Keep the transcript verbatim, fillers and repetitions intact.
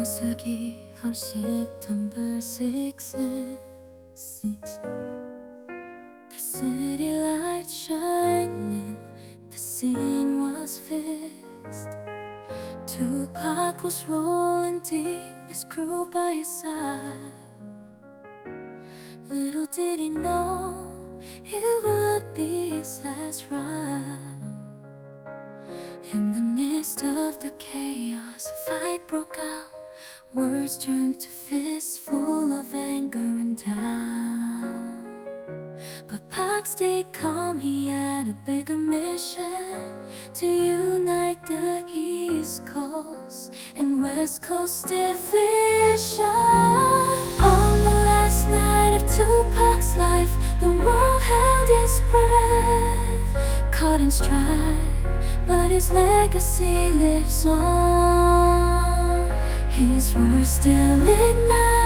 City on September sixth. The city lights shining, the scene was fixed. Tupac was rolling deep, his crew by his side. Little did he know it would be his last ride. In the midst of the chaos, a fight broke out. Words turned to fists full of anger and doubt. But Pac stayed calm, he had a bigger mission: to unite the East Coast and West Coast division. On the last night of Tupac's life, the world held its breath, caught in strife, but his legacy lives on. His words still ignite